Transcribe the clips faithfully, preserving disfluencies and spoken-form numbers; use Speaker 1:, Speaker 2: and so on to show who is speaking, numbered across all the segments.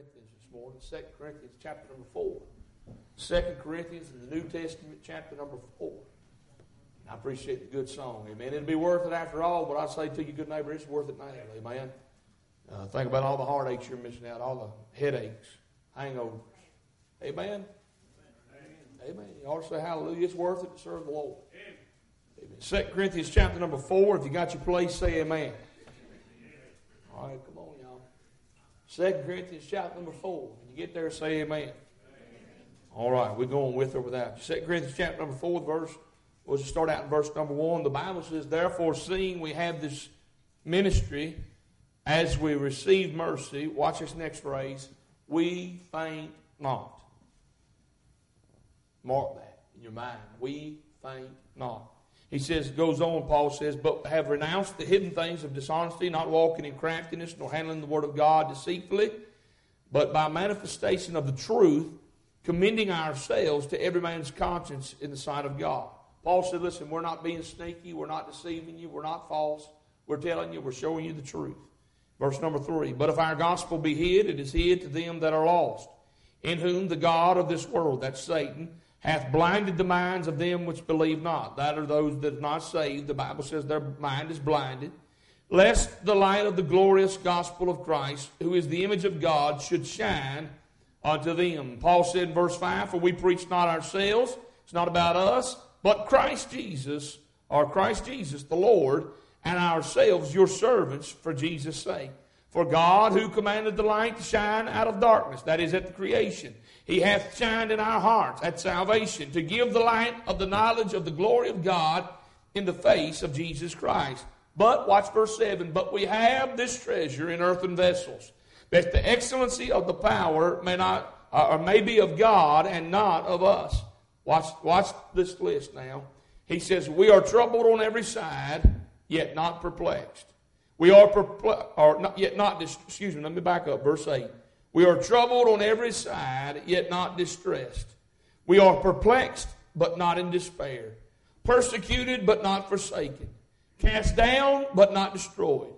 Speaker 1: Corinthians this morning. Second Corinthians chapter number four. Second Corinthians in the New Testament chapter number four. I appreciate the good song. Amen. It'll be worth it after all, but I say to you, good neighbor, it's worth it now. Amen. Uh, think about all the heartaches you're missing out, all the headaches, hangovers. Amen. Amen. You ought to say hallelujah. It's worth it to serve the Lord. Amen. Second Corinthians chapter number four. If you got your place, say amen. All right, come on, y'all. Second Corinthians chapter number four. When you get there, say amen. Amen. All right, we're going with or without you. Second Corinthians chapter number four, verse. We'll just start out in verse number one. The Bible says, therefore, seeing we have this ministry, as we receive mercy, watch this next phrase, we faint not. Mark that in your mind. We faint not. He says, goes on, Paul says, but have renounced the hidden things of dishonesty, not walking in craftiness, nor handling the word of God deceitfully, but by manifestation of the truth, commending ourselves to every man's conscience in the sight of God. Paul said, listen, we're not being sneaky, we're not deceiving you, we're not false. We're telling you, we're showing you the truth. Verse number three, but if our gospel be hid, it is hid to them that are lost, in whom the God of this world, that's Satan, hath blinded the minds of them which believe not. That are those that are not saved. The Bible says their mind is blinded. Lest the light of the glorious gospel of Christ, who is the image of God, should shine unto them. Paul said in verse five, for we preach not ourselves, it's not about us, but Christ Jesus, or Christ Jesus the Lord, and ourselves your servants for Jesus' sake. For God, who commanded the light to shine out of darkness, that is at the creation, He hath shined in our hearts at salvation, to give the light of the knowledge of the glory of God in the face of Jesus Christ. But, watch verse seven, but we have this treasure in earthen vessels, that the excellency of the power may not, or may be of God and not of us. Watch, watch this list now. He says, we are troubled on every side, yet not perplexed. We are perplexed, or not, yet not, excuse me, let me back up, verse eight. We are troubled on every side, yet not distressed. We are perplexed, but not in despair. Persecuted, but not forsaken. Cast down, but not destroyed.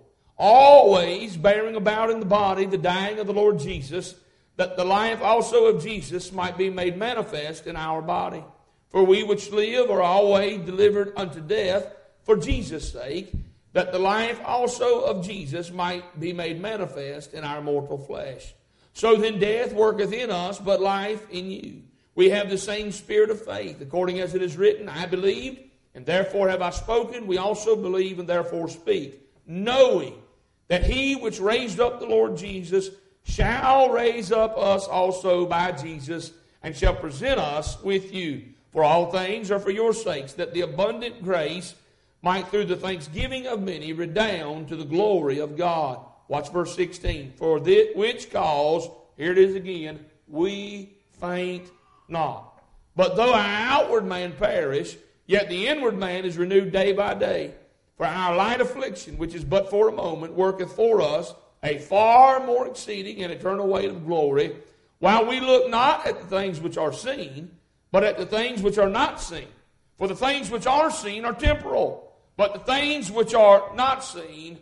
Speaker 1: Always bearing about in the body the dying of the Lord Jesus, that the life also of Jesus might be made manifest in our body. For we which live are always delivered unto death for Jesus' sake, that the life also of Jesus might be made manifest in our mortal flesh. So then death worketh in us, but life in you. We have the same spirit of faith, according as it is written, I believed, and therefore have I spoken. We also believe and therefore speak, knowing that he which raised up the Lord Jesus shall raise up us also by Jesus, and shall present us with you. For all things are for your sakes, that the abundant grace might through the thanksgiving of many redound to the glory of God. Watch verse sixteen. For this, which cause, here it is again, we faint not. But though our outward man perish, yet the inward man is renewed day by day. For our light affliction, which is but for a moment, worketh for us a far more exceeding and eternal weight of glory, while we look not at the things which are seen, but at the things which are not seen. For the things which are seen are temporal, but the things which are not seen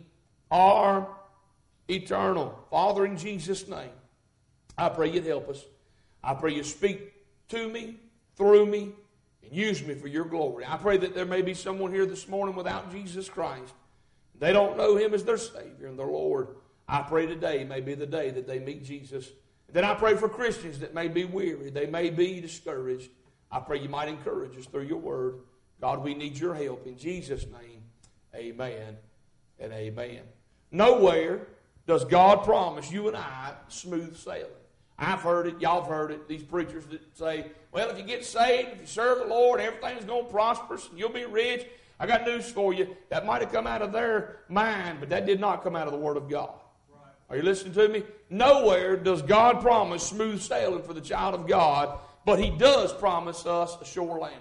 Speaker 1: are eternal. Father, in Jesus' name, I pray you'd help us. I pray you speak to me, through me, and use me for your glory. I pray that there may be someone here this morning without Jesus Christ. They don't know him as their Savior and their Lord. I pray today may be the day that they meet Jesus. Then I pray for Christians that may be weary, they may be discouraged. I pray you might encourage us through your word. God, we need your help. In Jesus' name, amen and amen. Nowhere does God promise you and I smooth sailing. I've heard it, y'all have heard it, these preachers that say, well, if you get saved, if you serve the Lord, everything's going to prosper, and you'll be rich. I got news for you. That might have come out of their mind, but that did not come out of the Word of God. Right. Are you listening to me? Nowhere does God promise smooth sailing for the child of God, but he does promise us a shore landing.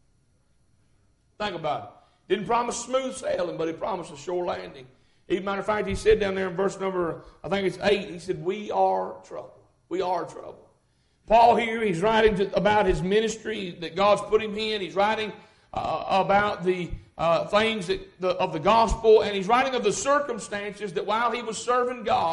Speaker 1: Think about it. Didn't promise smooth sailing, but he promised a shore landing. As a matter of fact, he said down there in verse number, I think it's eight, he said, we are troubled. We are troubled. Paul here, he's writing to, about his ministry that God's put him in. He's writing uh, about the uh, things that, the, of the gospel, and he's writing of the circumstances that while he was serving God,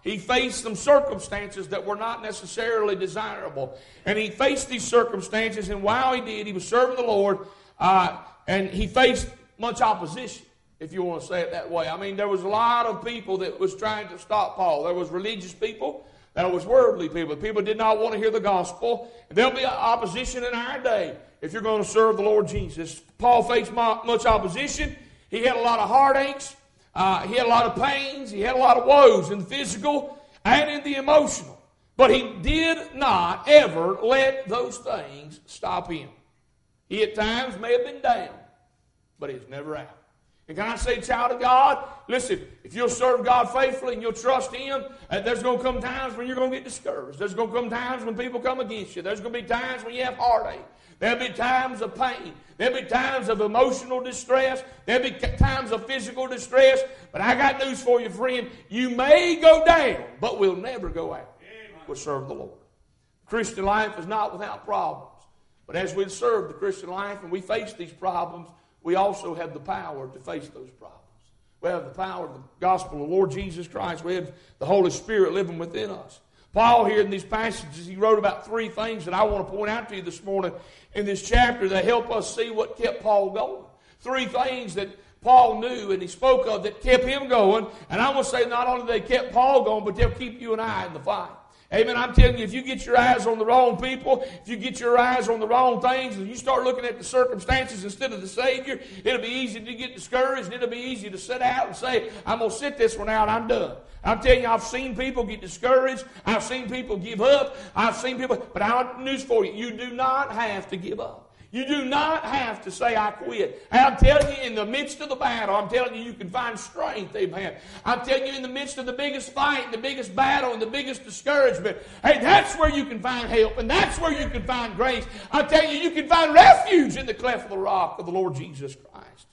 Speaker 1: he faced some circumstances that were not necessarily desirable. And he faced these circumstances, and while he did, he was serving the Lord, uh, and he faced much opposition, if you want to say it that way. I mean, there was a lot of people that was trying to stop Paul. There was religious people. There was worldly people. People did not want to hear the gospel. And there'll be opposition in our day if you're going to serve the Lord Jesus. Paul faced much opposition. He had a lot of heartaches. Uh, he had a lot of pains. He had a lot of woes in the physical and in the emotional. But he did not ever let those things stop him. He at times may have been down, but he was never out. And can I say, child of God, listen, if you'll serve God faithfully and you'll trust Him, uh, there's going to come times when you're going to get discouraged. There's going to come times when people come against you. There's going to be times when you have heartache. There'll be times of pain. There'll be times of emotional distress. There'll be times of physical distress. But I got news for you, friend. You may go down, but we'll never go out. We'll serve the Lord. The Christian life is not without problems. But as we serve the Christian life and we face these problems, we also have the power to face those problems. We have the power of the gospel of the Lord Jesus Christ. We have the Holy Spirit living within us. Paul here in these passages, he wrote about three things that I want to point out to you this morning in this chapter that help us see what kept Paul going. Three things that Paul knew and he spoke of that kept him going. And I want to say not only they kept Paul going, but they'll keep you and I in the fight. Amen. I'm telling you, if you get your eyes on the wrong people, if you get your eyes on the wrong things, and you start looking at the circumstances instead of the Savior, it'll be easy to get discouraged, and it'll be easy to sit out and say, I'm going to sit this one out, I'm done. I'm telling you, I've seen people get discouraged. I've seen people give up. I've seen people, but I have news for you. You do not have to give up. You do not have to say, I quit. And I'm telling you, in the midst of the battle, I'm telling you, you can find strength, amen. I'm telling you, in the midst of the biggest fight, the biggest battle, and the biggest discouragement, hey, that's where you can find help, and that's where you can find grace. I'm telling you, you can find refuge in the cleft of the rock of the Lord Jesus Christ.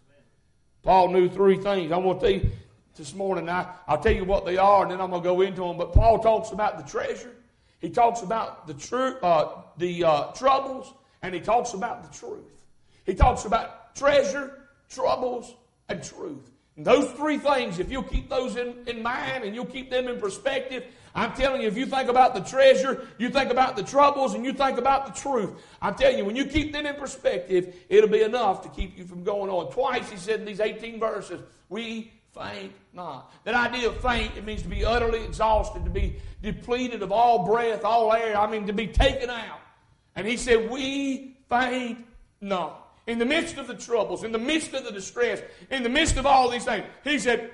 Speaker 1: Paul knew three things. I want to tell you this morning, I, I'll tell you what they are, and then I'm going to go into them. But Paul talks about the treasure. He talks about the, tr- uh, the uh, troubles. And he talks about the truth. He talks about treasure, troubles, and truth. And those three things, if you'll keep those in, in mind and you'll keep them in perspective, I'm telling you, if you think about the treasure, you think about the troubles, and you think about the truth, I'm telling you, when you keep them in perspective, it'll be enough to keep you from going on. Twice he said in these eighteen verses, we faint not. That idea of faint, it means to be utterly exhausted, to be depleted of all breath, all air. I mean, to be taken out. And he said, we faint not. In the midst of the troubles, in the midst of the distress, in the midst of all these things, he said,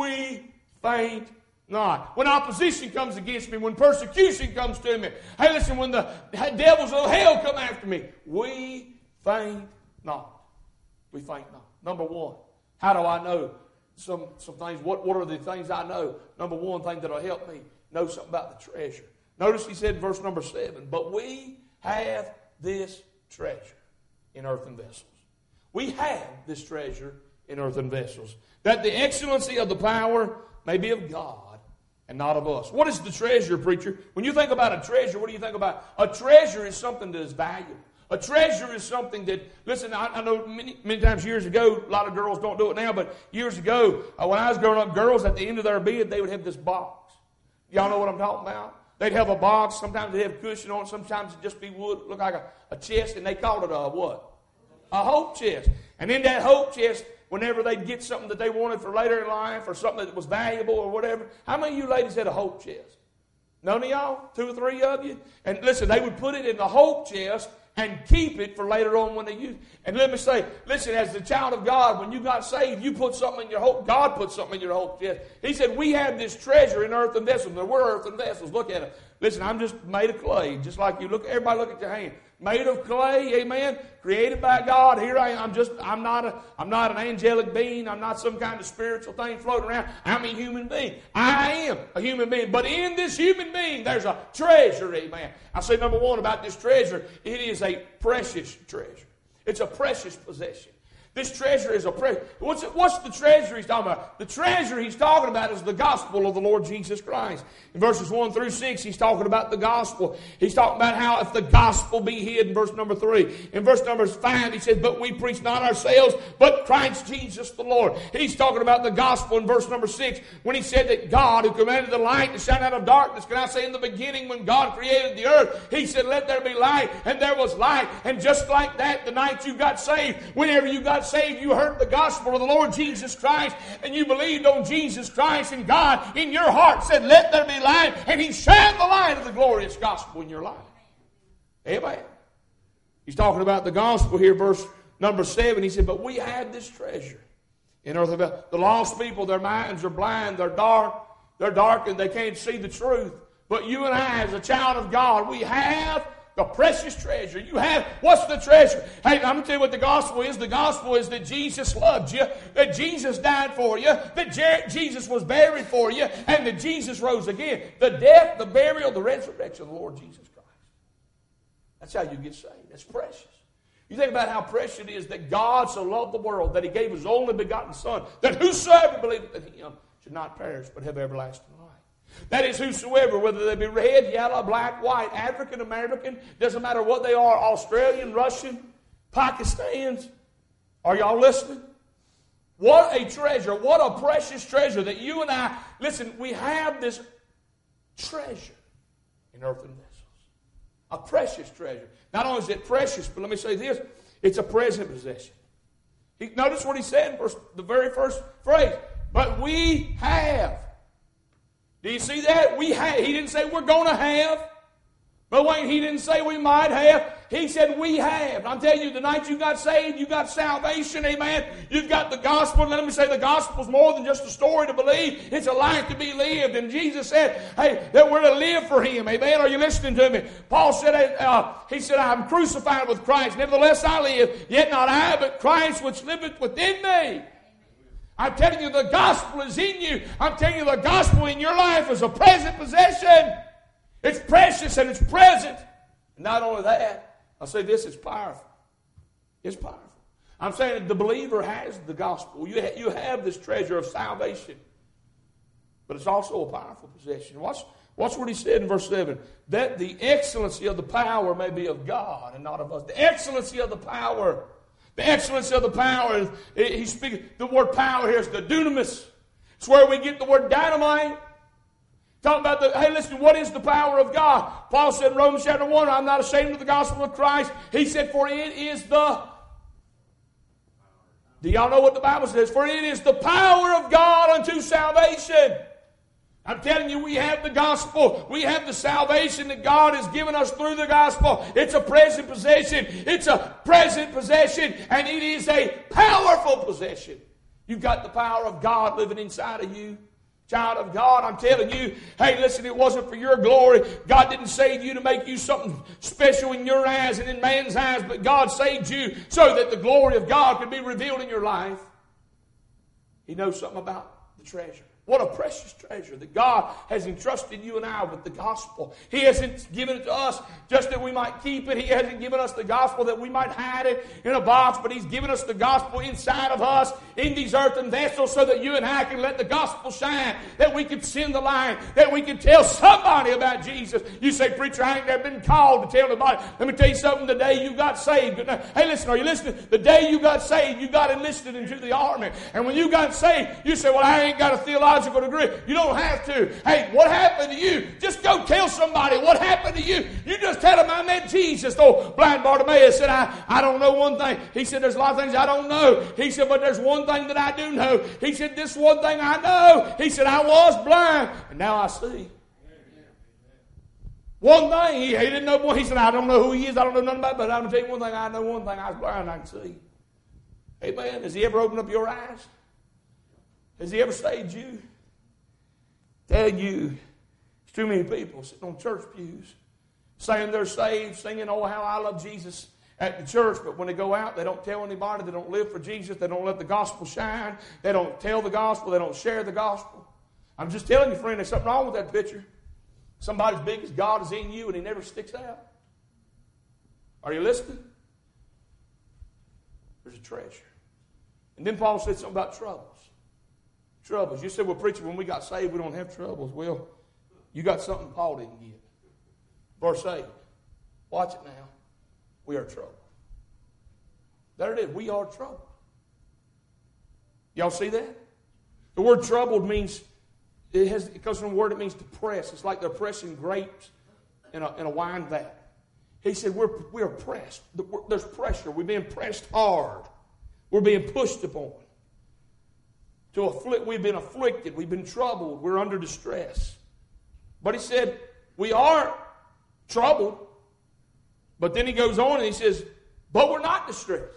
Speaker 1: we faint not. When opposition comes against me, when persecution comes to me, hey, listen, when the devils of hell come after me, we faint not. We faint not. Number one, how do I know some, some things? What, what are the things I know? Number one thing that will help me know something about the treasure. Notice he said in verse number seven, but we have this treasure in earthen vessels. We have this treasure in earthen vessels, that the excellency of the power may be of God and not of us. What is the treasure, preacher? When you think about a treasure, what do you think about? A treasure is something that is valuable. A treasure is something that, listen, I, I know many, many times years ago, a lot of girls don't do it now, but years ago, uh, when I was growing up, girls at the end of their bed, they would have this box. Y'all know what I'm talking about? They'd have a box. Sometimes they'd have cushion on it. Sometimes it'd just be wood, look like a, a chest, and they called it a what? A hope chest. And in that hope chest, whenever they'd get something that they wanted for later in life or something that was valuable or whatever, how many of you ladies had a hope chest? None of y'all? Two or three of you? And listen, they would put it in the hope chest and keep it for later on when they use it. And let me say, listen, as the child of God, when you got saved, you put something in your hope. God put something in your hope chest. He said, we have this treasure in earthen vessels. Now, we're earthen vessels. Look at it. Listen, I'm just made of clay, just like you. Look, everybody look at your hand. Made of clay, amen. Created by God. Here I am. I'm just, I'm not a, I'm not an angelic being. I'm not some kind of spiritual thing floating around. I'm a human being. I am a human being. But in this human being, there's a treasure, amen. I say number one about this treasure, it is a precious treasure. It's a precious possession. This treasure is a treasure. What's, what's the treasure he's talking about? The treasure he's talking about is the gospel of the Lord Jesus Christ. In verses one through six, he's talking about the gospel. He's talking about how if the gospel be hid in verse number three. In verse number five, he says, but we preach not ourselves, but Christ Jesus the Lord. He's talking about the gospel in verse number six when he said that God, who commanded the light to shine out of darkness, can I say in the beginning when God created the earth, he said, let there be light, and there was light. And just like that, the night you got saved, whenever you got saved, you heard the gospel of the Lord Jesus Christ, and you believed on Jesus Christ, and God in your heart said, let there be light, and he shined the light of the glorious gospel in your life. Amen. He's talking about the gospel here, verse number seven. He said, but we have this treasure in earth. The lost people, their minds are blind, they're dark, they're darkened, they can't see the truth. But you and I, as a child of God, we have the precious treasure. You have, what's the treasure? Hey, I'm going to tell you what the gospel is. The gospel is that Jesus loved you, that Jesus died for you, that Je- Jesus was buried for you, and that Jesus rose again. The death, the burial, the resurrection of the Lord Jesus Christ. That's how you get saved. That's precious. You think about how precious it is that God so loved the world that he gave his only begotten Son, that whosoever believeth in him should not perish but have everlasting life. That is whosoever, whether they be red, yellow, black, white, African, American, doesn't matter what they are, Australian, Russian, Pakistans. Are y'all listening? What a treasure, what a precious treasure that you and I, listen, we have this treasure in earthen vessels. A precious treasure. Not only is it precious, but let me say this, it's a present possession. He, notice what he said in verse, the very first phrase, but we have. Do you see that? We have. He didn't say we're going to have. But Wayne, he didn't say we might have. He said we have. I'm telling you, the night you got saved, you got salvation, amen. You've got the gospel. Let me say the gospel is more than just a story to believe. It's a life to be lived. And Jesus said, hey, that we're to live for him, amen. Are you listening to me? Paul said, uh, he said, I'm crucified with Christ. Nevertheless I live, yet not I, but Christ which liveth within me. I'm telling you, the gospel is in you. I'm telling you, the gospel in your life is a present possession. It's precious and it's present. And not only that, I'll say this, it's powerful. It's powerful. I'm saying that the believer has the gospel. You, ha- you have this treasure of salvation. But it's also a powerful possession. Watch, watch what he said in verse seven. That the excellency of the power may be of God and not of us. The excellency of the power. The excellence of the power, he's speaking, the word power here is the dunamis. It's where we get the word dynamite. Talking about the, hey listen, what is the power of God? Paul said in Romans chapter one, I'm not ashamed of the gospel of Christ. He said, for it is the, do y'all know what the Bible says? For it is the power of God unto salvation. I'm telling you, we have the gospel. We have the salvation that God has given us through the gospel. It's a present possession. It's a present possession, and it is a powerful possession. You've got the power of God living inside of you. Child of God, I'm telling you, hey, listen, it wasn't for your glory. God didn't save you to make you something special in your eyes and in man's eyes, but God saved you so that the glory of God could be revealed in your life. He knows something about the treasure. What a precious treasure that God has entrusted you and I with the gospel. He hasn't given it to us just that we might keep it. He hasn't given us the gospel that we might hide it in a box, but he's given us the gospel inside of us in these earthen vessels so that you and I can let the gospel shine, that we can send the light, that we can tell somebody about Jesus. You say, preacher, I ain't never been called to tell anybody. Let me tell you something. The day you got saved, hey, listen, are you listening? The day you got saved, you got enlisted into the army. And when you got saved, you say, well, I ain't got a theological degree. You don't have to. Hey, what happened to you? Just go tell somebody what happened to you. You just tell them I met Jesus. Oh, blind Bartimaeus said, I, I don't know one thing. He said, there's a lot of things I don't know. He said, but there's one thing that I do know. He said, this one thing I know. He said, I was blind, and now I see. One thing, he, he didn't know more. He said, I don't know who he is. I don't know nothing about it, but I'm going to tell you one thing. I know one thing. I was blind, I can see. Amen. Has he ever opened up your eyes? Has he ever saved you? Tell you, there's too many people sitting on church pews saying they're saved, singing, oh, how I love Jesus at the church, but when they go out, they don't tell anybody. They don't live for Jesus. They don't let the gospel shine. They don't tell the gospel. They don't share the gospel. I'm just telling you, friend, there's something wrong with that picture. Somebody as big as God is in you, and he never sticks out. Are you listening? There's a treasure. And then Paul said something about troubles. Troubles. You said, well, preacher, when we got saved, we don't have troubles. Well, you got something Paul didn't get. Verse eight. Watch it now. We are troubled. There it is. We are troubled. Y'all see that? The word troubled means, it, has, it comes from a word that means to press. It's like they're pressing grapes in a, in a wine vat. He said, we're, we're pressed. There's pressure. We're being pressed hard. We're being pushed upon. To afflict, we've been afflicted. We've been troubled. We're under distress. But he said, we are troubled. But then he goes on and he says, but we're not distressed.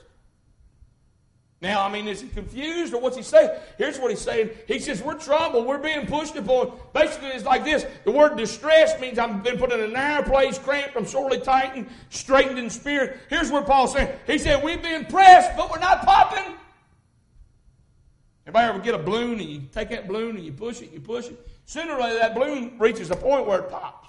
Speaker 1: Now, I mean, is he confused or what's he saying? Here's what he's saying. He says, we're troubled. We're being pushed upon. Basically, it's like this. The word distress means I've been put in a narrow place, cramped, I'm sorely tightened, straightened in spirit. Here's what Paul's saying. He said, we've been pressed, but we're not popping. Anybody ever get a balloon and you take that balloon and you push it, you push it? Sooner or later, that balloon reaches a point where it pops.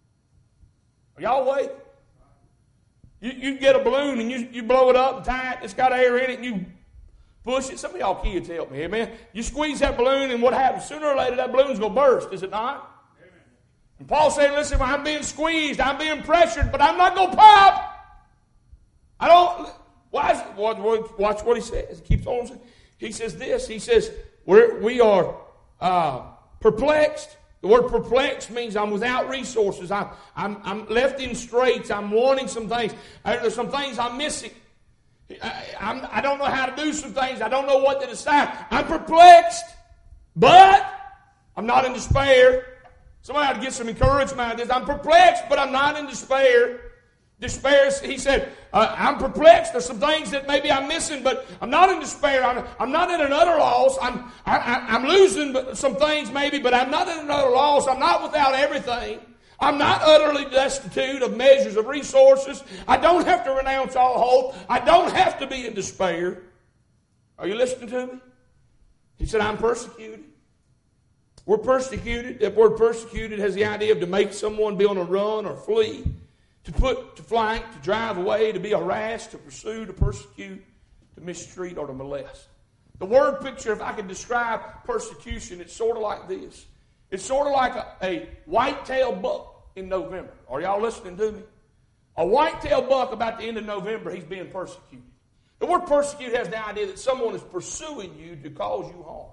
Speaker 1: Are y'all awake? You, you get a balloon and you, you blow it up tight, it's got air in it, and you push it. Some of y'all kids help me, amen. You squeeze that balloon, and what happens? Sooner or later, that balloon's going to burst, is it not? Amen. And Paul said, listen, I'm being squeezed, I'm being pressured, but I'm not going to pop. I don't, why is it, watch what he says. He keeps on saying. He says this, he says, we're, we are uh, perplexed. The word perplexed means I'm without resources. I'm, I'm, I'm left in straits. I'm wanting some things. There's some things I'm missing. I, I'm, I don't know how to do some things. I don't know what to decide. I'm perplexed, but I'm not in despair. Somebody ought to get some encouragement out of this. I'm perplexed, but I'm not in despair. Despair, he said, uh, I'm perplexed. There's some things that maybe I'm missing, but I'm not in despair. I'm, I'm not in an utter loss. I'm, I, I, I'm losing some things maybe, but I'm not in an utter loss. I'm not without everything. I'm not utterly destitute of measures of resources. I don't have to renounce all hope. I don't have to be in despair. Are you listening to me? He said, I'm persecuted. We're persecuted. That word persecuted has the idea of to make someone be on a run or flee, to put to flank, to drive away, to be harassed, to pursue, to persecute, to mistreat, or to molest. The word picture, if I could describe persecution, it's sort of like this. It's sort of like a, a white-tailed buck in November. Are y'all listening to me? A white-tailed buck about the end of November, he's being persecuted. The word persecute has the idea that someone is pursuing you to cause you harm.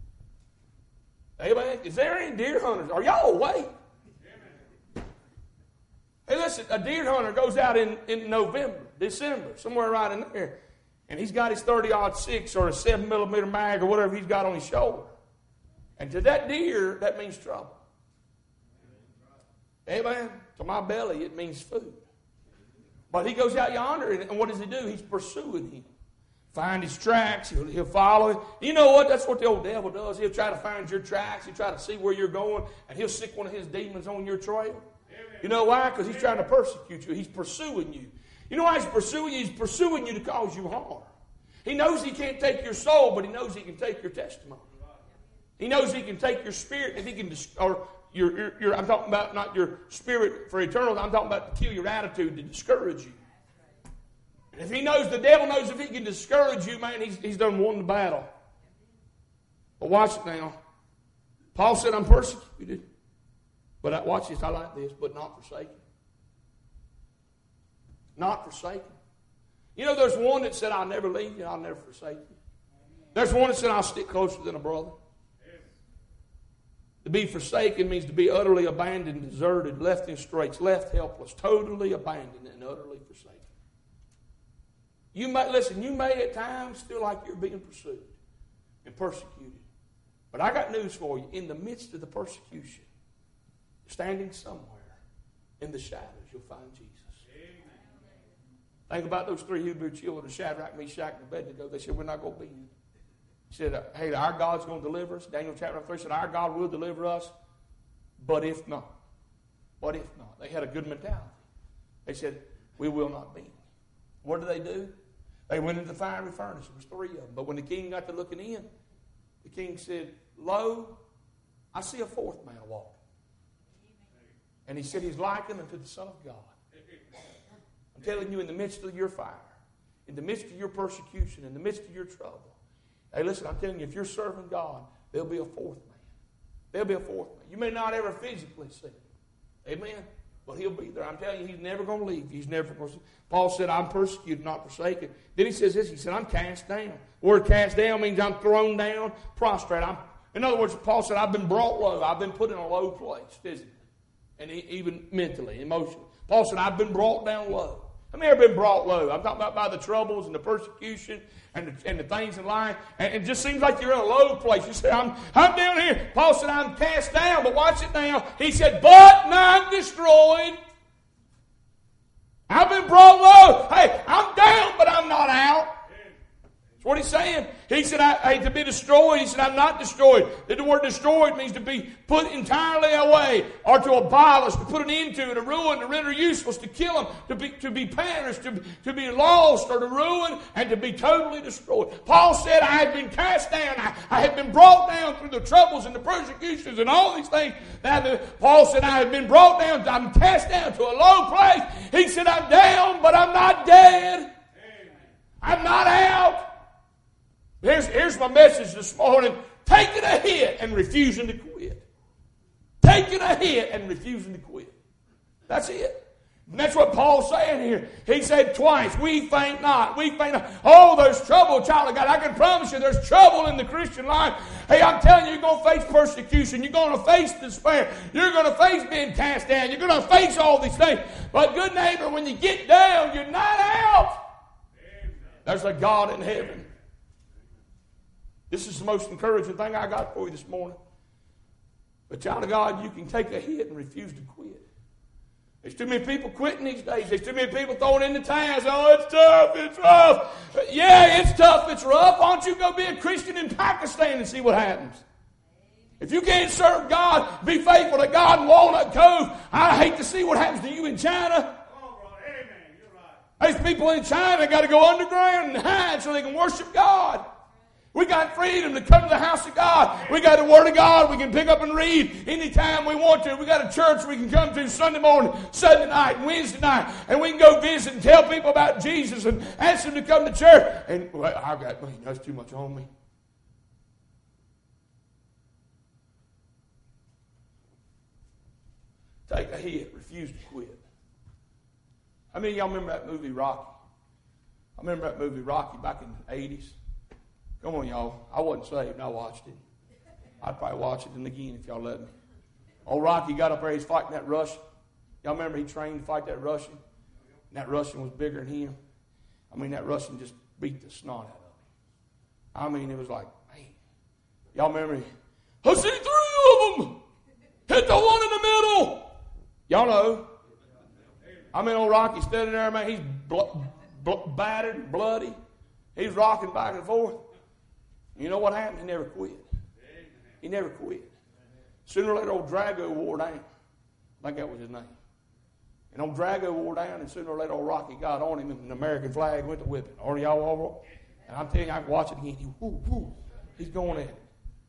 Speaker 1: Amen? Is there any deer hunters? Are y'all awake? Hey, listen, a deer hunter goes out in, in November, December, somewhere right in there, and he's got his thirty aught six or a seven millimeter mag or whatever he's got on his shoulder. And to that deer, that means trouble. Amen? To my belly, it means food. But he goes out yonder, and, and what does he do? He's pursuing him. Find his tracks, he'll, he'll follow him. You know what? That's what the old devil does. He'll try to find your tracks, he'll try to see where you're going, and he'll stick one of his demons on your trail. You know why? Because he's trying to persecute you. He's pursuing you. You know why he's pursuing you? He's pursuing you to cause you harm. He knows he can't take your soul, but he knows he can take your testimony. He knows he can take your spirit, if he can, or your, your, your, I'm talking about not your spirit for eternal, I'm talking about to kill your attitude, to discourage you. And if he knows, the devil knows if he can discourage you, man, he's, he's done won the battle. But watch it now. Paul said, I'm persecuted. But I, watch this, I like this, but not forsaken. Not forsaken. You know, there's one that said, I'll never leave you, I'll never forsake you. There's one that said, I'll stick closer than a brother. To be forsaken means to be utterly abandoned, deserted, left in straits, left helpless, totally abandoned and utterly forsaken. You may, listen, you may at times feel like you're being pursued and persecuted. But I got news for you. In the midst of the persecution, standing somewhere in the shadows, you'll find Jesus. Amen. Think about those three Hebrew children, Shadrach, Meshach, and Abednego. They said, we're not going to be in. He said, hey, our God's going to deliver us. Daniel chapter three said, our God will deliver us, but if not. But if not. They had a good mentality. They said, we will not be. What did they do? They went into the fiery furnace. There was three of them. But when the king got to looking in, the king said, lo, I see a fourth man walking. And he said, he's likened unto the Son of God. I'm telling you, in the midst of your fire, in the midst of your persecution, in the midst of your trouble, Hey, listen, I'm telling you, if you're serving God, there'll be a fourth man. There'll be a fourth man. You may not ever physically see him. Amen? But he'll be there. I'm telling you, he's never going to leave. He's never going to. Paul said, I'm persecuted, not forsaken. Then he says this. He said, I'm cast down. The word cast down means I'm thrown down, prostrate. I'm, in other words, Paul said, I've been brought low. I've been put in a low place physically and even mentally, emotionally. Paul said, I've been brought down low. How many ever been brought low? I'm talking about by the troubles and the persecution and the, and the things in life. And it just seems like you're in a low place. You say, I'm, I'm down here. Paul said, I'm cast down. But watch it now. He said, but not destroyed. I've been brought low. Hey, I'm down, but I'm not out. That's what he's saying. He said, I, I, to be destroyed. He said, I'm not destroyed. The word destroyed means to be put entirely away, or to abolish, to put an end to, to ruin, to render useless, to kill him, to be, to be perished, to, to be lost, or to ruin, and to be totally destroyed. Paul said, I have been cast down. I, I have been brought down through the troubles and the persecutions and all these things. Now, Paul said, I have been brought down. I'm cast down to a low place. He said, I'm down, but I'm not dead. I'm not out. Here's, here's my message this morning. Taking a hit and refusing to quit. Taking a hit and refusing to quit. That's it. And that's what Paul's saying here. He said twice, we faint not, we faint not. Oh, there's trouble, child of God. I can promise you there's trouble in the Christian life. Hey, I'm telling you, you're going to face persecution. You're going to face despair. You're going to face being cast down. You're going to face all these things. But good neighbor, when you get down, you're not out. There's a God in heaven. This is the most encouraging thing I got for you this morning. But child of God, you can take a hit and refuse to quit. There's too many people quitting these days. There's too many people throwing in the towels. Oh, it's tough, it's rough. But yeah, it's tough, it's rough. Why don't you go be a Christian in Pakistan and see what happens? If you can't serve God, be faithful to God in Walnut Cove, I hate to see what happens to you in China. There's people in China that got to go underground and hide so they can worship God. We got freedom to come to the house of God. We got the Word of God we can pick up and read anytime we want to. We got a church we can come to Sunday morning, Sunday night, Wednesday night, and we can go visit and tell people about Jesus and ask them to come to church. And well, I've got, well, that's too much on me. Take a hit, refuse to quit. How many of y'all remember that movie Rocky? I remember that movie Rocky back in the eighties. Come on, y'all. I wasn't saved. I watched it. I'd probably watch it again if y'all let me. Old Rocky got up there. He's fighting that Russian. Y'all remember he trained to fight that Russian? And that Russian was bigger than him. I mean, that Russian just beat the snot out of him. I mean, it was like, man. Y'all remember? I see three of them. Hit the one in the middle. Y'all know. I mean, old Rocky standing there, man. He's bl- bl- battered, bloody. He's rocking back and forth. You know what happened? He never quit. He never quit. Sooner or later, old Drago wore down. I think that was his name. And old Drago wore down, and sooner or later, old Rocky got on him, and the American flag went to whipping. Are y'all all right? And I'm telling you, I can watch it again. He, whoo, whoo, he's going at it.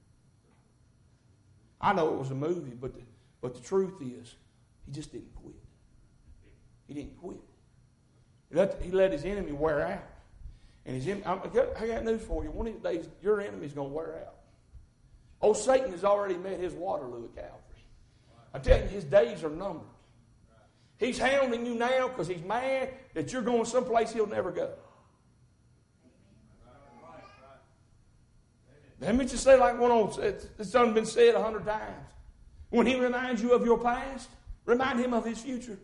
Speaker 1: I know it was a movie, but the, but the truth is, he just didn't quit. He didn't quit. He let, he let his enemy wear out. And his enemy, I got news for you. One of these days, your enemy's going to wear out. Oh, Satan has already met his Waterloo at Calvary. I tell you, his days are numbered. He's hounding you now because he's mad that you're going someplace he'll never go. Let me just say like one old, it's done been said a hundred times. When he reminds you of your past, remind him of his future.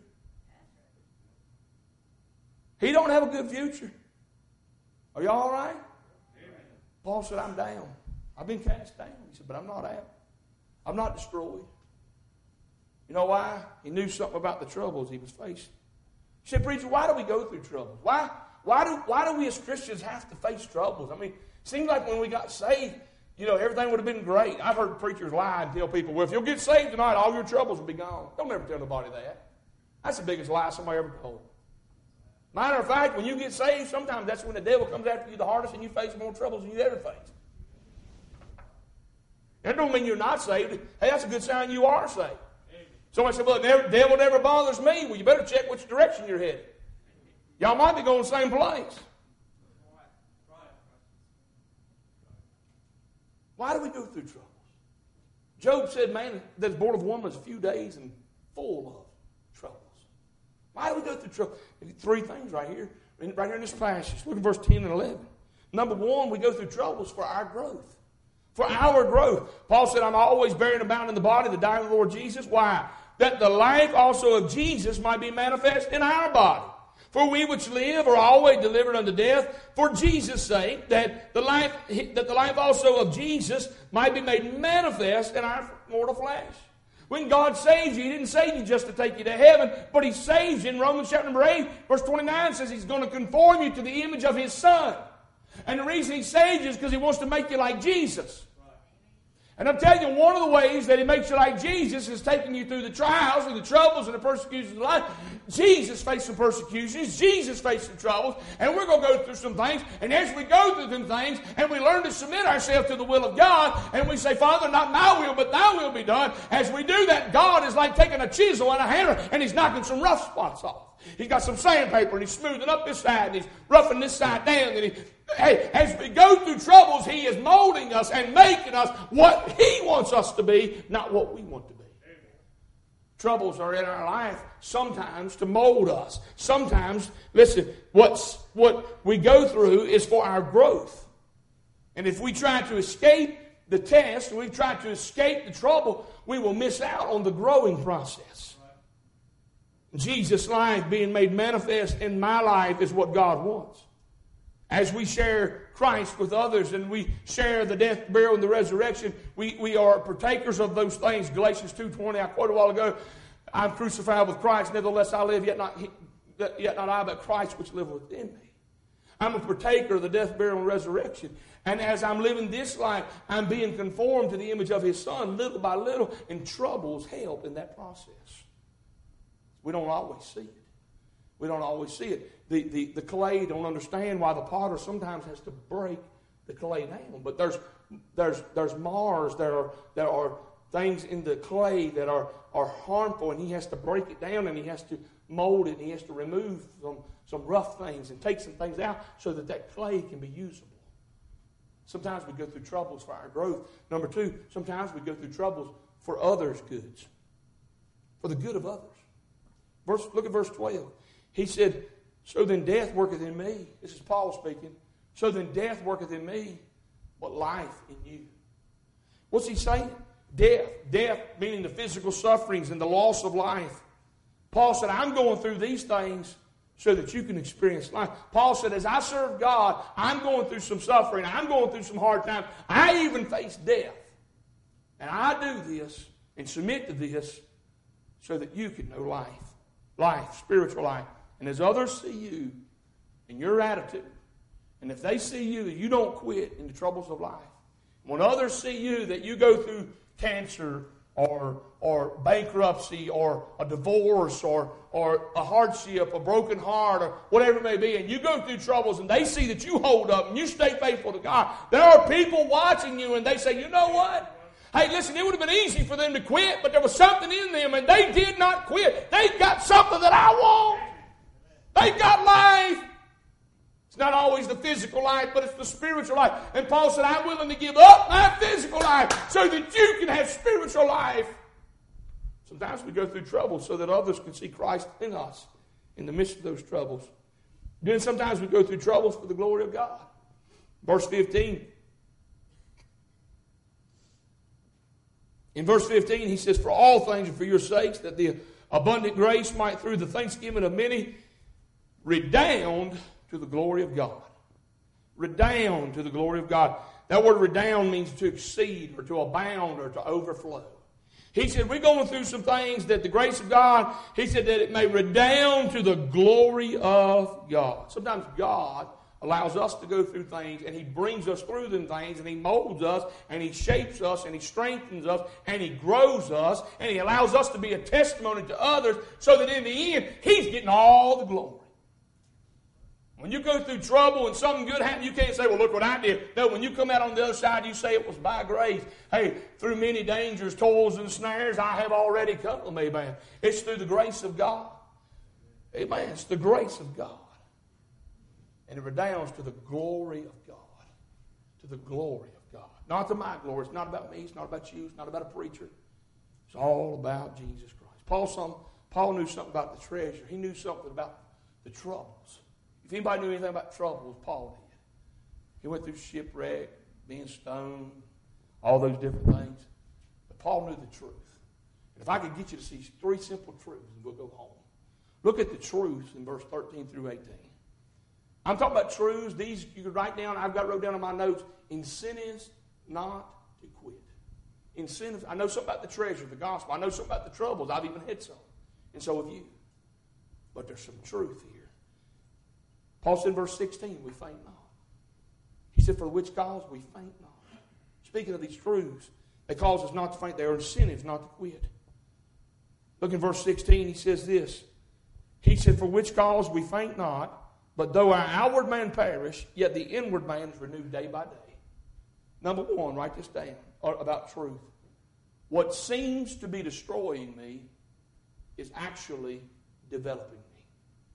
Speaker 1: He don't have a good future. Are y'all all right? Amen. Paul said, I'm down. I've been cast down. He said, but I'm not out. I'm not destroyed. You know why? He knew something about the troubles he was facing. He said, preacher, why do we go through troubles? Why, why, do, why do we as Christians have to face troubles? I mean, it seems like when we got saved, you know, everything would have been great. I've heard preachers lie and tell people, well, if you'll get saved tonight, all your troubles will be gone. Don't ever tell nobody that. That's the biggest lie somebody ever told. Matter of fact, when you get saved, sometimes that's when the devil comes after you the hardest and you face more troubles than you ever faced. That don't mean you're not saved. Hey, that's a good sign you are saved. Somebody said, well, the devil never bothers me. Well, you better check which direction you're headed. Y'all might be going the same place. Why do we go through troubles? Job said, man that's born of woman is a few days and full of troubles. Why do we go through trouble? Three things right here. Right here in this passage. Look at verse ten and eleven. Number one, we go through troubles for our growth. For our growth. Paul said, I'm always bearing about in the body the dying of the Lord Jesus. Why? That the life also of Jesus might be manifest in our body. For we which live are always delivered unto death for Jesus' sake, that the life that the life also of Jesus might be made manifest in our mortal flesh. When God saves you, He didn't save you just to take you to heaven, but He saves you. In Romans chapter number eight, verse twenty-nine says He's going to conform you to the image of His Son. And the reason He saves you is because He wants to make you like Jesus. And I'm telling you, one of the ways that He makes you like Jesus is taking you through the trials and the troubles and the persecutions of life. Jesus faced some persecutions. Jesus faced some troubles. And we're going to go through some things. And as we go through them things and we learn to submit ourselves to the will of God, and we say, Father, not my will, but Thy will be done. As we do that, God is like taking a chisel and a hammer and He's knocking some rough spots off. He's got some sandpaper and He's smoothing up this side and He's roughing this side down. And he, hey, as we go through troubles, He is molding us and making us what He wants us to be, not what we want to be. Amen. Troubles are in our life sometimes to mold us. Sometimes, listen, what's, what we go through is for our growth. And if we try to escape the test, we try to escape the trouble, we will miss out on the growing process. Jesus' life being made manifest in my life is what God wants. As we share Christ with others and we share the death, burial, and the resurrection, we, we are partakers of those things. Galatians two twenty, I quoted a while ago, I'm crucified with Christ, nevertheless I live, yet not, yet not I, but Christ which liveth within me. I'm a partaker of the death, burial, and resurrection. And as I'm living this life, I'm being conformed to the image of His Son little by little, and troubles help in that process. We don't always see it. We don't always see it. The, the, the clay don't understand why the potter sometimes has to break the clay down. But there's there's there's Mars, there are there are things in the clay that are, are harmful, and he has to break it down and he has to mold it and he has to remove some, some rough things and take some things out so that that clay can be usable. Sometimes we go through troubles for our growth. Number two, sometimes we go through troubles for others' goods. For the good of others. Verse, look at verse twelve. He said, so then death worketh in me. This is Paul speaking. So then death worketh in me, but life in you. What's he saying? Death. Death meaning the physical sufferings and the loss of life. Paul said, I'm going through these things so that you can experience life. Paul said, as I serve God, I'm going through some suffering. I'm going through some hard times. I even face death. And I do this and submit to this so that you can know life. Life, spiritual life. And as others see you and your attitude, and if they see you that you don't quit in the troubles of life, when others see you that you go through cancer or or bankruptcy or a divorce or or a hardship, a broken heart, or whatever it may be, and you go through troubles and they see that you hold up and you stay faithful to God, there are people watching you and they say, you know what? Hey, listen, it would have been easy for them to quit, but there was something in them, and they did not quit. They got something that I want. They got life. It's not always the physical life, but it's the spiritual life. And Paul said, I'm willing to give up my physical life so that you can have spiritual life. Sometimes we go through trouble so that others can see Christ in us in the midst of those troubles. Then sometimes we go through troubles for the glory of God. Verse fifteen. In verse fifteen, he says, for all things are for your sakes, that the abundant grace might through the thanksgiving of many redound to the glory of God. Redound to the glory of God. That word redound means to exceed or to abound or to overflow. He said, we're going through some things that the grace of God, he said that it may redound to the glory of God. Sometimes God allows us to go through things, and He brings us through them things, and He molds us, and He shapes us, and He strengthens us, and He grows us, and He allows us to be a testimony to others so that in the end, He's getting all the glory. When you go through trouble and something good happens, you can't say, well, look what I did. No, when you come out on the other side, you say it was by grace. Hey, through many dangers, toils, and snares, I have already come to me, man. It's through the grace of God. Amen. It's the grace of God. And it redounds to the glory of God. To the glory of God. Not to my glory. It's not about me. It's not about you. It's not about a preacher. It's all about Jesus Christ. Paul, some, Paul knew something about the treasure. He knew something about the troubles. If anybody knew anything about troubles, Paul did. He went through shipwreck, being stoned, all those different things. But Paul knew the truth. And if I could get you to see three simple truths, and we'll go home. Look at the truths in verse thirteen through eighteen. I'm talking about truths. These you could write down. I've got wrote down in my notes. Incentives not to quit. Incentives. I know something about the treasure, the gospel. I know something about the troubles. I've even had some. And so have you. But there's some truth here. Paul said in verse sixteen, we faint not. He said, for which cause we faint not. Speaking of these truths, they cause us not to faint. They are incentives not to quit. Look in verse sixteen. He says this. He said, for which cause we faint not, but though our outward man perish, yet the inward man is renewed day by day. Number one, write this down about truth. What seems to be destroying me is actually developing me.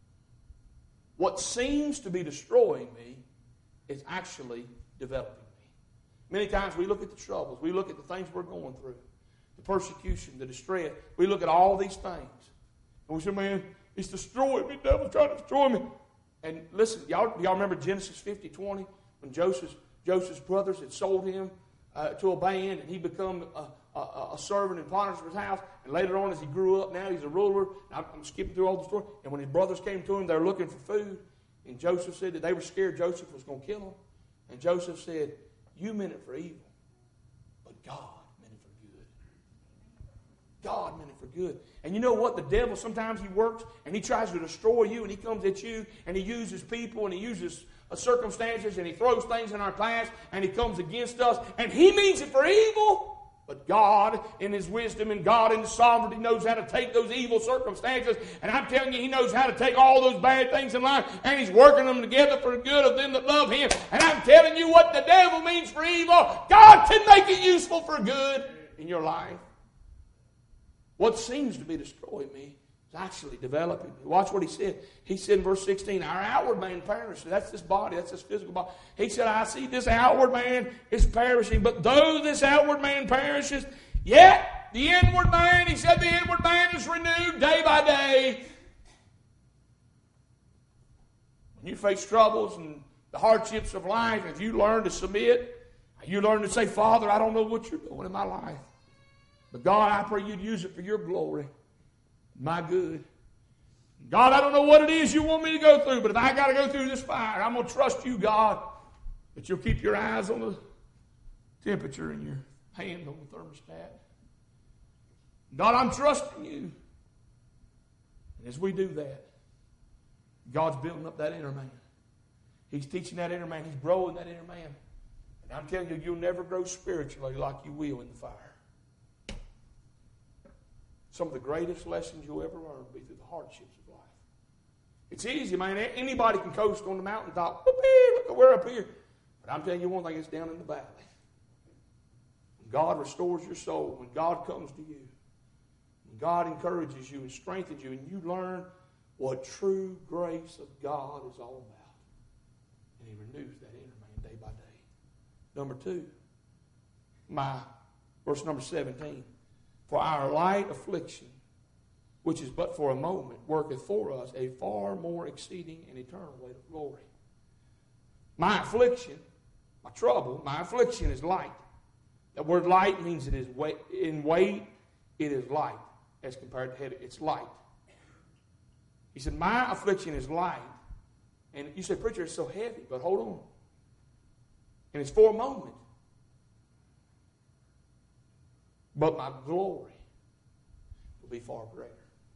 Speaker 1: What seems to be destroying me is actually developing me. Many times we look at the troubles. We look at the things we're going through. The persecution, the distress. We look at all these things. And we say, man, it's destroying me. The devil's trying to destroy me. And listen, y'all, y'all remember Genesis fifty twenty when Joseph, Joseph's brothers had sold him uh, to a band and he became a, a, a servant in Potiphar's house. And later on as he grew up, now he's a ruler. I'm, I'm skipping through all the story. And when his brothers came to him, they were looking for food. And Joseph said that they were scared Joseph was going to kill them. And Joseph said, you meant it for evil, but God meant it for good. God meant it for good. And you know what? The devil, sometimes he works and he tries to destroy you and he comes at you and he uses people and he uses uh, circumstances and he throws things in our path and he comes against us and he means it for evil. But God in His wisdom and God in His sovereignty knows how to take those evil circumstances. And I'm telling you, He knows how to take all those bad things in life and He's working them together for the good of them that love Him. And I'm telling you what the devil means for evil, God can make it useful for good in your life. What seems to be destroying me is actually developing me. Watch what He said. He said in verse sixteen, our outward man perishes. That's this body. That's this physical body. He said, I see this outward man is perishing. But though this outward man perishes, yet the inward man, He said the inward man is renewed day by day. When you face troubles and the hardships of life, if you learn to submit, you learn to say, Father, I don't know what you're doing in my life. But God, I pray You'd use it for Your glory, my good. God, I don't know what it is You want me to go through, but if I got to go through this fire, I'm going to trust You, God, that You'll keep Your eyes on the temperature and Your hand on the thermostat. God, I'm trusting You. And as we do that, God's building up that inner man. He's teaching that inner man. He's growing that inner man. And I'm telling you, you'll never grow spiritually like you will in the fire. Some of the greatest lessons you'll ever learn will be through the hardships of life. It's easy, man. Anybody can coast on the mountaintop. Look, we're up here. But I'm telling you one thing, it's down in the valley. When God restores your soul, when God comes to you, when God encourages you and strengthens you, and you learn what true grace of God is all about. And He renews that inner man day by day. Number two, my verse number seventeen. For our light affliction, which is but for a moment, worketh for us a far more exceeding and eternal weight of glory. My affliction, my trouble, my affliction is light. That word light means it is weight, in weight, it is light as compared to heavy. It's light. He said, my affliction is light. And you say, preacher, it's so heavy. But hold on. And it's for a moment. But my glory will be far greater.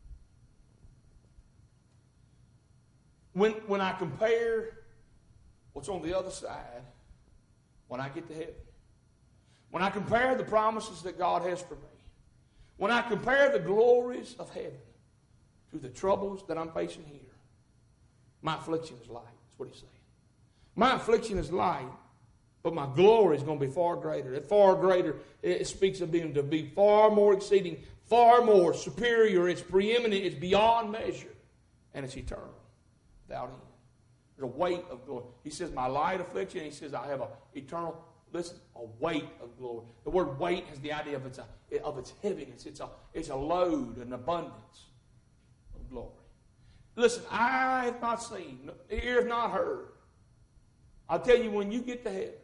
Speaker 1: When, when I compare what's on the other side, when I get to heaven, when I compare the promises that God has for me, when I compare the glories of heaven to the troubles that I'm facing here, my affliction is light. That's what He's saying. My affliction is light, but my glory is going to be far greater. That far greater, it speaks of being to be far more exceeding, far more superior. It's preeminent. It's beyond measure. And it's eternal. Without end. There's a weight of glory. He says, my light affliction. He says, I have an eternal listen, a weight of glory. The word weight has the idea of its, a, of its heaviness. It's a, it's a load, an abundance of glory. Listen, eye have not seen, ear have not heard. I'll tell you, when you get to heaven,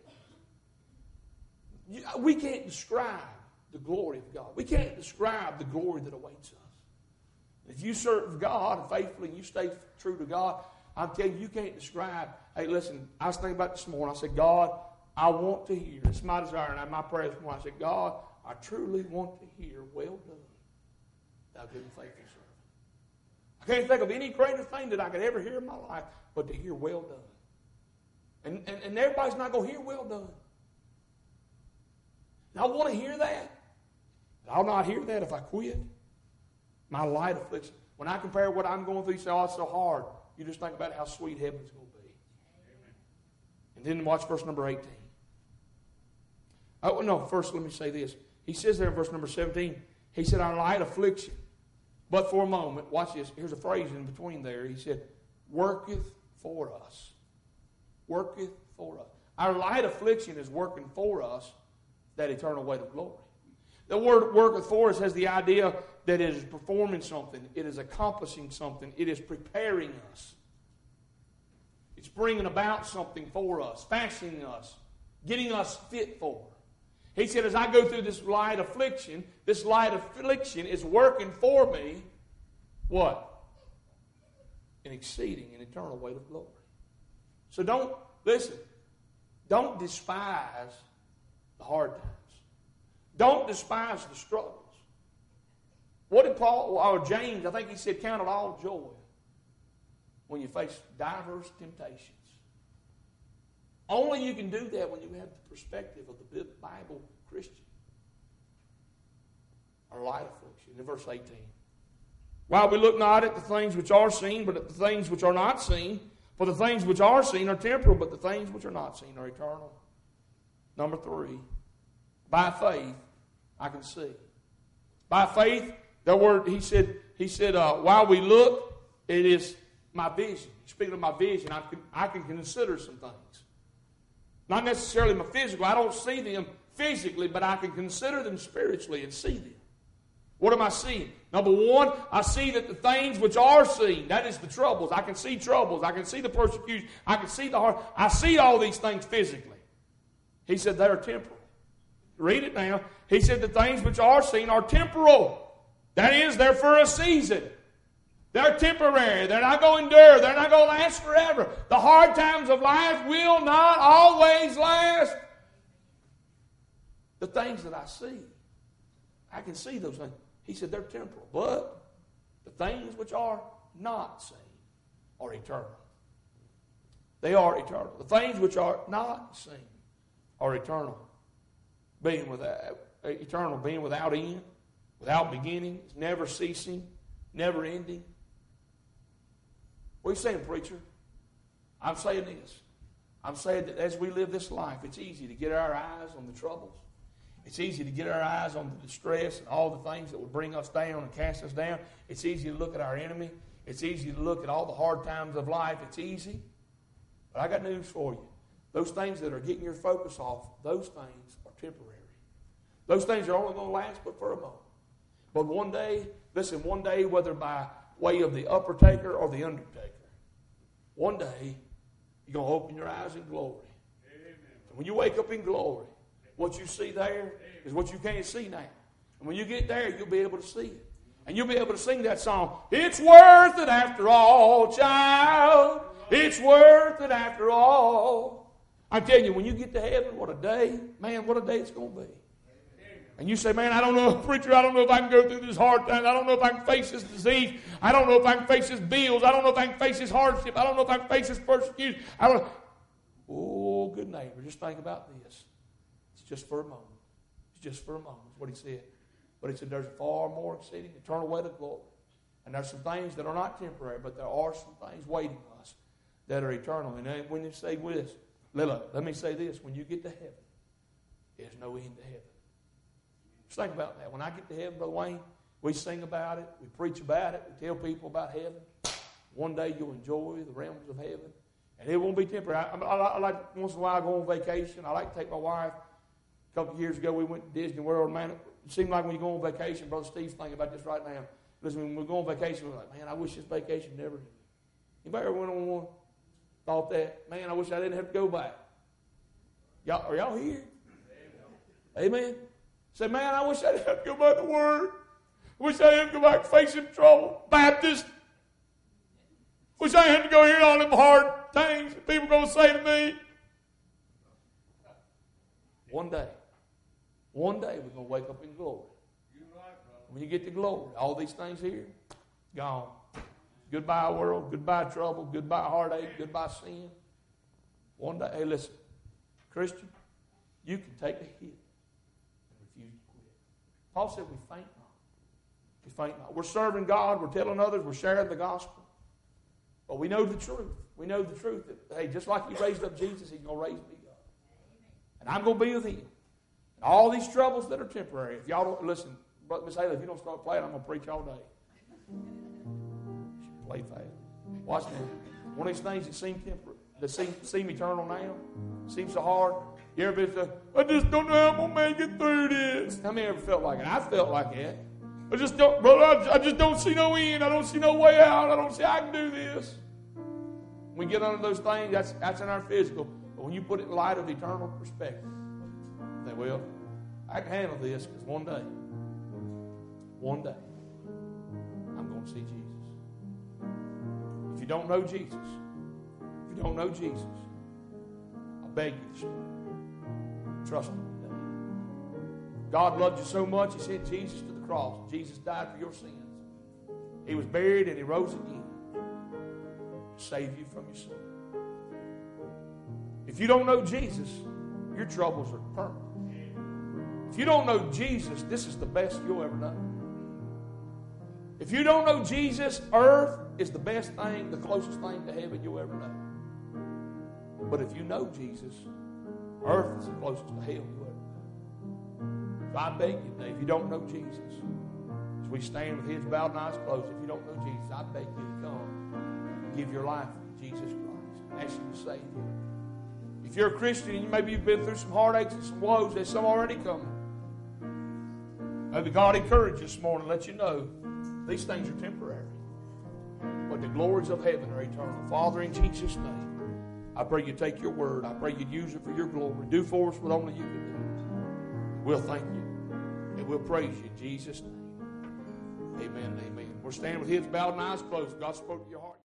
Speaker 1: you, we can't describe the glory of God. We can't describe the glory that awaits us. If you serve God faithfully and you stay true to God, I'm telling you, you can't describe. Hey, listen, I was thinking about this morning. I said, God, I want to hear. It's my desire, and my prayer this morning. I said, God, I truly want to hear, well done, thou good and faithful servant. I can't think of any greater thing that I could ever hear in my life but to hear, well done. And, and, and everybody's not going to hear, well done. And I want to hear that. But I'll not hear that if I quit. My light affliction. When I compare what I'm going through, you say, oh, it's so hard. You just think about how sweet heaven's going to be. Amen. And then watch verse number eighteen. Oh, no, first let me say this. He says there in verse number seventeen, he said, our light affliction. But for a moment, watch this. Here's a phrase in between there. He said, worketh for us. Worketh for us. Our light affliction is working for us that eternal weight of glory. The word worketh for us has the idea that it is performing something. It is accomplishing something. It is preparing us. It's bringing about something for us, fashioning us, getting us fit for. He said, as I go through this light affliction, this light affliction is working for me, what? An exceeding and eternal weight of glory. So don't, listen, don't despise the hard times. Don't despise the struggles. What did Paul, or James, I think he said, count it all joy when you face diverse temptations. Only you can do that when you have the perspective of the Bible Christian. Our light affliction. In verse eighteen. While we look not at the things which are seen, but at the things which are not seen. For the things which are seen are temporal, but the things which are not seen are eternal. Number three. By faith, I can see. By faith, the word, he said, he said, uh, while we look, it is my vision. Speaking of my vision, I can, I can consider some things. Not necessarily my physical. I don't see them physically, but I can consider them spiritually and see them. What am I seeing? Number one, I see that the things which are seen, that is the troubles. I can see troubles. I can see the persecution. I can see the heart. I see all these things physically. He said they are temporal. Read it now. He said the things which are seen are temporal. That is, they're for a season. They're temporary. They're not going to endure. They're not going to last forever. The hard times of life will not always last. The things that I see, I can see those things. He said they're temporal. But the things which are not seen are eternal. They are eternal. The things which are not seen are eternal. Being without, eternal, being without end, without beginning, never ceasing, never ending. What are you saying, preacher? I'm saying this. I'm saying that as we live this life, it's easy to get our eyes on the troubles. It's easy to get our eyes on the distress and all the things that would bring us down and cast us down. It's easy to look at our enemy. It's easy to look at all the hard times of life. It's easy. But I got news for you. Those things that are getting your focus off, those things are temporary. Those things are only going to last but for a moment. But one day, listen, one day, whether by way of the upper taker or the undertaker, one day, you're going to open your eyes in glory. Amen. And when you wake up in glory, what you see there is what you can't see now. And when you get there, you'll be able to see it. And you'll be able to sing that song. It's worth it after all, child. It's worth it after all. I'm telling you, when you get to heaven, what a day. Man, what a day it's going to be. And you say, man, I don't know, preacher, I don't know if I can go through this hard time. I don't know if I can face this disease. I don't know if I can face this bills. I don't know if I can face this hardship. I don't know if I can face this persecution. I don't. Oh, good neighbor, just think about this. It's just for a moment. It's just for a moment, is what he said. But he said there's a far more exceeding eternal weight of glory. And there's some things that are not temporary, but there are some things waiting us that are eternal. And when you say this, let, let me say this. When you get to heaven, there's no end to heaven. Just think about that. When I get to heaven, Brother Wayne, we sing about it, we preach about it, we tell people about heaven. One day you'll enjoy the realms of heaven. And it won't be temporary. I, I, I like once in a while I go on vacation. I like to take my wife A couple of years ago, we went to Disney World. Man, it seemed like when you go on vacation, Brother Steve's thinking about this right now. Listen, when we go on vacation, we're like, man, I wish this vacation never ended. Anybody ever went on one? Thought that, man, I wish I didn't have to go back. Y'all, are y'all here? Amen. Amen. Say, man, I wish I didn't have to go back to work. I wish I didn't go back facing trouble. Baptist. Wish I had to go hear all them hard things that people are going to say to me. One day, one day we're going to wake up in glory. When you get to glory, all these things here, gone. Goodbye world, goodbye trouble, goodbye heartache, goodbye sin. One day, hey listen, Christian, you can take a hit and refuse to quit. Paul said we faint not. We faint not. We're serving God, we're telling others, we're sharing the gospel. But we know the truth. We know the truth that, hey, just like He raised up Jesus, He's going to raise me up. And I'm going to be with Him. And all these troubles that are temporary, if y'all don't, listen, Brother Miss Haley, if you don't start playing, I'm going to preach all day. She play fast. Watch now. One of these things that seem temporary, that seem, seem eternal now, seems so hard. You ever been to, I just don't know how I'm going to make it through this. How many ever felt like it? I felt like that. I just don't, brother, I, I just don't see no end. I don't see no way out. I don't see I can do this. When we get under those things, that's, that's in our physical. But when you put it in light of eternal perspective, you think, well, I can handle this because one day, one day, I'm going to see Jesus. If you don't know Jesus, if you don't know Jesus, I beg you to start. Trust Him today. God loved you so much, He sent Jesus to the cross. Jesus died for your sins. He was buried and He rose again to save you from your sin. If you don't know Jesus, your troubles are permanent. If you don't know Jesus, this is the best you'll ever know. If you don't know Jesus, earth is the best thing, the closest thing to heaven you'll ever know. But if you know Jesus, earth is the closest to hell you'll ever know. So I beg you today, if you don't know Jesus, as we stand with heads bowed and eyes closed, if you don't know Jesus, I beg you to come and give your life to Jesus Christ. Ask Him to save you. If you're a Christian and maybe you've been through some heartaches and some woes, there's some already coming. Maybe God encouraged you this morning and let you know these things are temporary. But the glories of heaven are eternal. Father, in Jesus' name, I pray you take your word. I pray you'd use it for your glory. Do for us what only you can do. We'll thank you. And we'll praise you in Jesus' name. Amen and amen. We're standing with heads bowed and eyes closed. God spoke to your heart.